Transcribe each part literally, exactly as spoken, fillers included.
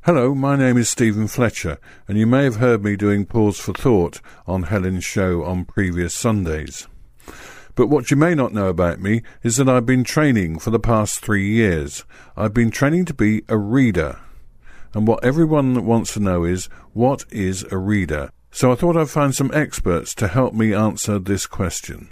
Hello, my name is Stephen Fletcher, and you may have heard me doing Pause for Thought on Helen's show on previous Sundays. But what you may not know about me is that I've been training for the past three years. I've been training to be a reader. And what everyone wants to know is, what is a reader? So I thought I'd find some experts to help me answer this question.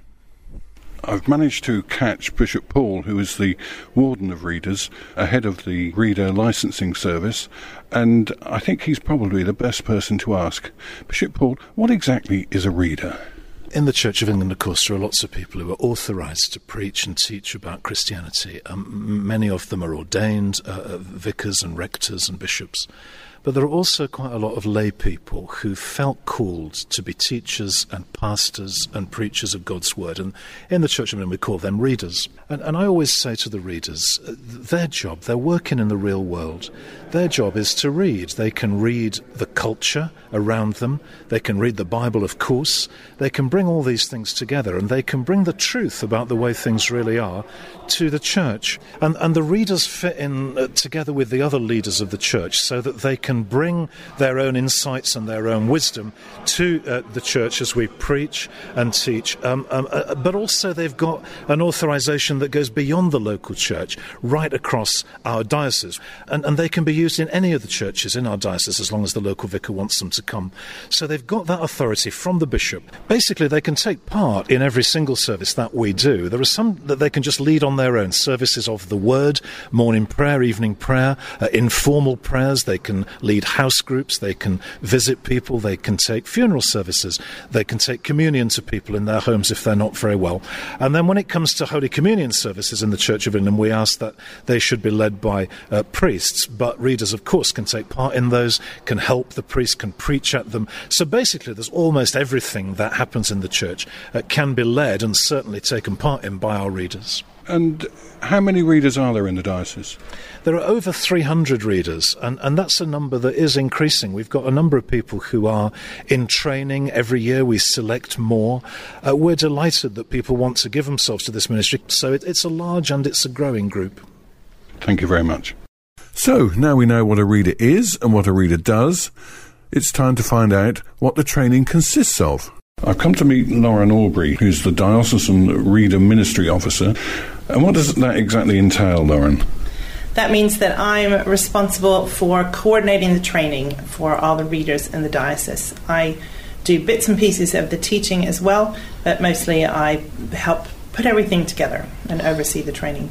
I've managed to catch Bishop Paul, who is the Warden of Readers, ahead of the Reader Licensing Service, and I think he's probably the best person to ask. Bishop Paul, what exactly is a reader? In the Church of England, of course, there are lots of people who are authorised to preach and teach about Christianity. Um, many of them are ordained uh, vicars and rectors and bishops. But there are also quite a lot of lay people who felt called to be teachers and pastors and preachers of God's Word. And in the Church of England, we call them readers. And, and I always say to the readers, uh, their job, they're working in the real world. Their job is to read. They can read the culture around them. They can read the Bible, of course. They can bring all these things together, and they can bring the truth about the way things really are to the church. And, and the readers fit in uh, together with the other leaders of the church so that they can bring their own insights and their own wisdom to uh, the church as we preach and teach. Um, um, uh, but also they've got an authorization that goes beyond the local church, right across our diocese. And, and they can be used in any of the churches in our diocese as long as the local vicar wants them to come. So they've got that authority from the bishop. Basically, they can take part in every single service that we do. There are some that they can just lead on their own. Services of the Word, morning prayer, evening prayer, uh, informal prayers. They can lead house groups. They can visit people. They can take funeral services. They can take communion to people in their homes if they're not very well. And then when it comes to Holy Communion services in the Church of England, we ask that they should be led by uh, priests. But readers, of course, can take part in those, can help the priest, can preach at them. So basically, there's almost everything that happens in the church uh, can be led and certainly taken part in by our readers. And how many readers are there in the diocese? There are over three hundred readers, and, and that's a number that is increasing. We've got a number of people who are in training. Every year we select more. Uh, we're delighted that people want to give themselves to this ministry, so it, it's a large and it's a growing group. Thank you very much. So, now we know what a reader is and what a reader does. It's time to find out what the training consists of. I've come to meet Lauren Aubrey, who's the Diocesan Reader Ministry Officer. And what does that exactly entail, Lauren? That means that I'm responsible for coordinating the training for all the readers in the diocese. I do bits and pieces of the teaching as well, but mostly I help put everything together and oversee the training.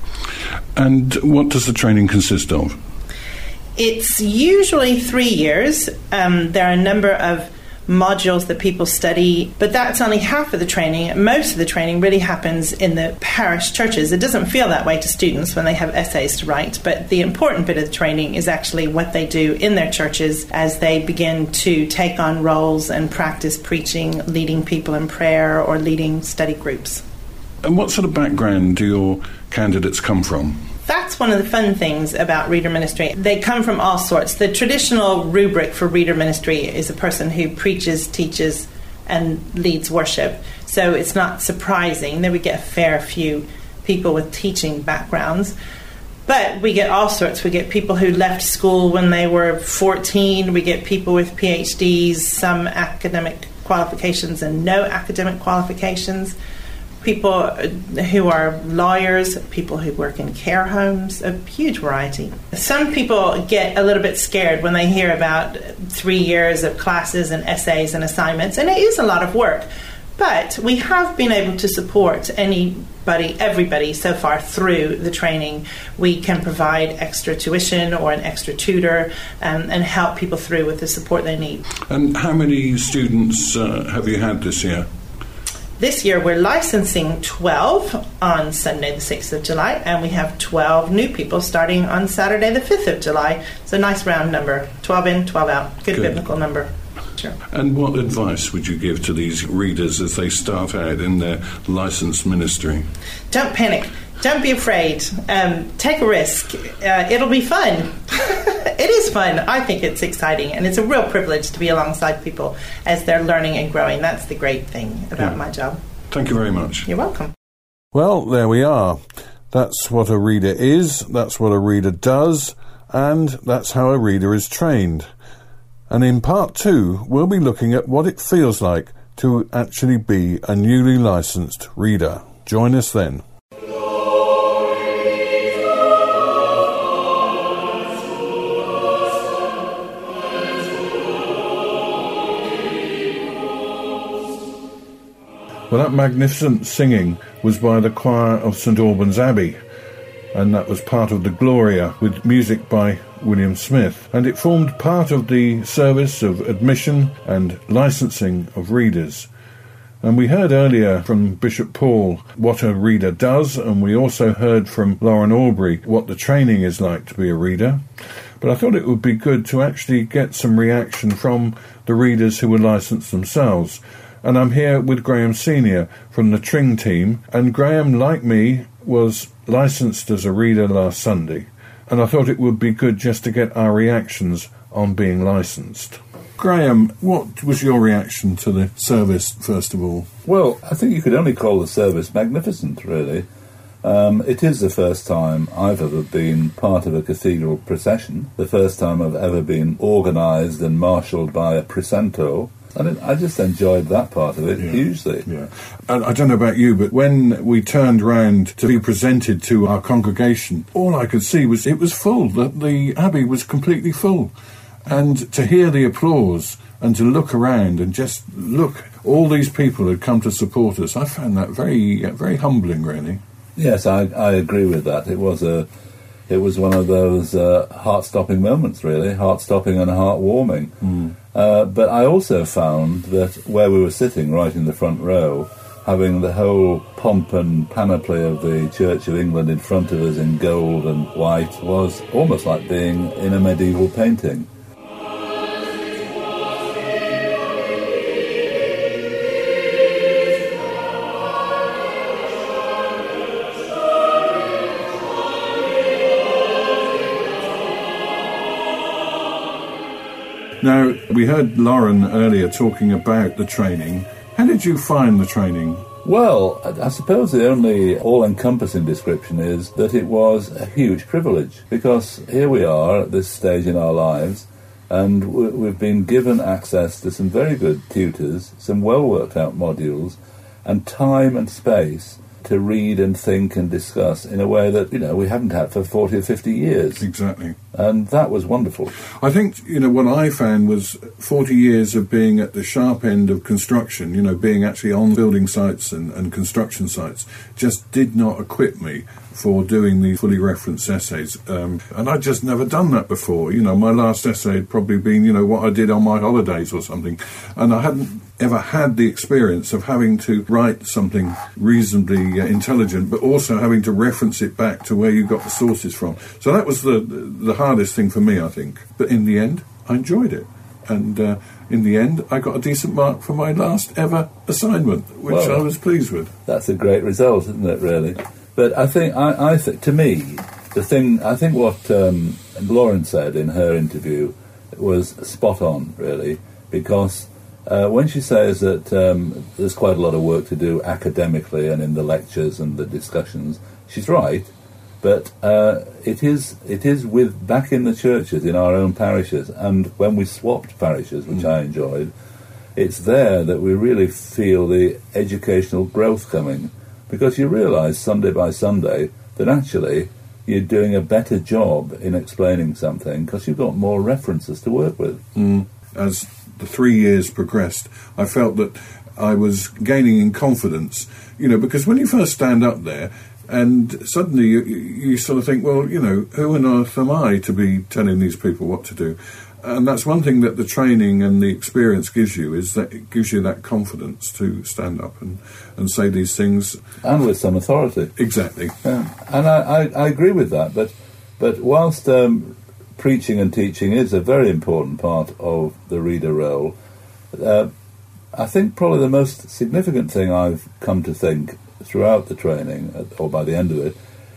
And what does the training consist of? It's usually three years. Um, there are a number of modules that people study, but that's only half of the training. Most of the training really happens in the parish churches. It doesn't feel that way to students when they have essays to write, but the important bit of the training is actually what they do in their churches as they begin to take on roles and practice preaching, leading people in prayer, or leading study groups. And what sort of background do your candidates come from? That's one of the fun things about reader ministry. They come from all sorts. The traditional rubric for reader ministry is a person who preaches, teaches, and leads worship. So it's not surprising that we get a fair few people with teaching backgrounds. But we get all sorts. We get people who left school when they were fourteen. We get people with P H Ds, some academic qualifications and no academic qualifications. People who are lawyers, people who work in care homes, a huge variety. Some people get a little bit scared when they hear about three years of classes and essays and assignments, and it is a lot of work. But we have been able to support anybody, everybody so far through the training. We can provide extra tuition or an extra tutor um, and help people through with the support they need. And how many students uh, have you had this year? This year we're licensing twelve on Sunday the sixth of July, and we have twelve new people starting on Saturday the fifth of July. It's a nice round number, twelve in, twelve out. Good, Good. Biblical number. Sure. And what advice would you give to these readers as they start out in their licensed ministry? Don't panic. Don't be afraid. Um, take a risk. Uh, it'll be fun. It is fun. I think it's exciting, and it's a real privilege to be alongside people as they're learning and growing. That's the great thing about yeah. my job. Thank you very much. You're welcome. Well, there we are. That's what a reader is. That's what a reader does. and that's how a reader is trained. And in part two, we'll be looking at what it feels like to actually be a newly licensed reader. Join us then. Well, that magnificent singing was by the choir of St Albans Abbey, and that was part of the Gloria with music by William Smith, and it formed part of the service of admission and licensing of readers. And we heard earlier from Bishop Paul what a reader does, and we also heard from Lauren Aubrey what the training is like to be a reader. But I thought it would be good to actually get some reaction from the readers who were licensed themselves. And I'm here with Graham Senior from the Tring team, and Graham, like me, was licensed as a reader last Sunday, and I thought it would be good just to get our reactions on being licensed. Graham, what was your reaction to the service, first of all? Well, I think you could only call the service magnificent, really. Um, it is the first time I've ever been part of a cathedral procession, the first time I've ever been organised and marshalled by a precentor. And I just enjoyed that part of it, yeah. hugely. Yeah. And I don't know about you, but when we turned round to be presented to our congregation, all I could see was it was full. The, the abbey was completely full. And to hear the applause and to look around and just look, all these people had come to support us, I found that very, very humbling, really. Yes, I, I agree with that. It was a, it was one of those uh, heart-stopping moments, really, heart-stopping and heart-warming. Mm. Uh, but I also found that where we were sitting, right in the front row, having the whole pomp and panoply of the Church of England in front of us in gold and white was almost like being in a medieval painting. Now, we heard Lauren earlier talking about the training. How did you find the training? Well, I suppose the only all-encompassing description is that it was a huge privilege, because here we are at this stage in our lives, and we've been given access to some very good tutors, some well-worked-out modules, and time and space to read and think and discuss in a way that, you know, we haven't had for forty or fifty years. Exactly. And that was wonderful. I think, you know, what I found was forty years of being at the sharp end of construction, you know, being actually on building sites and, and construction sites, just did not equip me for doing the fully referenced essays. Um, and I'd just never done that before. You know, my last essay had probably been, you know, what I did on my holidays or something. And I hadn't ever had the experience of having to write something reasonably uh, intelligent, but also having to reference it back to where you got the sources from. So that was the the hardest thing for me, I think. But in the end, I enjoyed it. And uh, in the end, I got a decent mark for my last ever assignment, which well, I was pleased with. That's a great result, isn't it, really? But I think, I, I think, to me, the thing, I think what um, Lauren said in her interview was spot on, really, because uh, when she says that um, there's quite a lot of work to do academically and in the lectures and the discussions, she's right. But uh, it is it is with back in the churches in our own parishes, and when we swapped parishes, which mm. I enjoyed, it's there that we really feel the educational growth coming, because you realise Sunday by Sunday that actually you're doing a better job in explaining something because you've got more references to work with. Mm. As the three years progressed, I felt that I was gaining in confidence, you know, because when you first stand up there, and suddenly you, you sort of think, well, you know, who on earth am I to be telling these people what to do? And that's one thing that the training and the experience gives you, is that it gives you that confidence to stand up and, and say these things. And with some authority. Exactly. Yeah. And I, I, I agree with that, but, but whilst um, preaching and teaching is a very important part of the reader role, uh, I think probably the most significant thing I've come to think throughout the training, or by the end of it,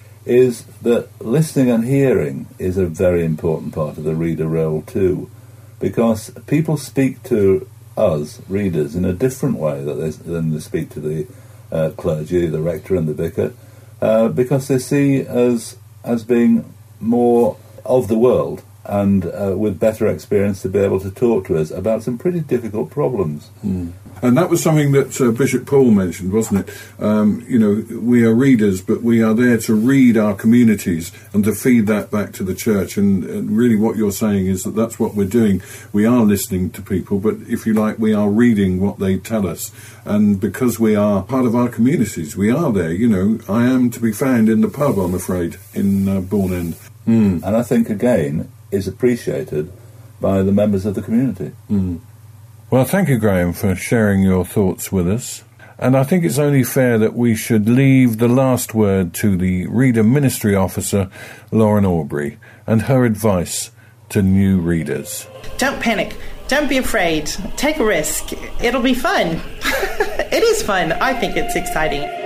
is that listening and hearing is a very important part of the reader role too, because people speak to us, readers, in a different way that they, than they speak to the uh, clergy, the rector and the vicar, uh, because they see us as being more of the world and uh, with better experience to be able to talk to us about some pretty difficult problems. Mm. And that was something that uh, Bishop Paul mentioned, wasn't it? Um, you know, we are readers, but we are there to read our communities and to feed that back to the church. And, and really what you're saying is that that's what we're doing. We are listening to people, but if you like, we are reading what they tell us. And because we are part of our communities, we are there. You know, I am to be found in the pub, I'm afraid, in uh, Bourne End. Mm. And I think, again, is appreciated by the members of the community. Mm. Well, thank you, Graham, for sharing your thoughts with us. And I think it's only fair that we should leave the last word to the Reader Ministry Officer, Lauren Aubrey, and her advice to new readers. Don't panic. Don't be afraid. Take a risk. It'll be fun. It is fun. I think it's exciting.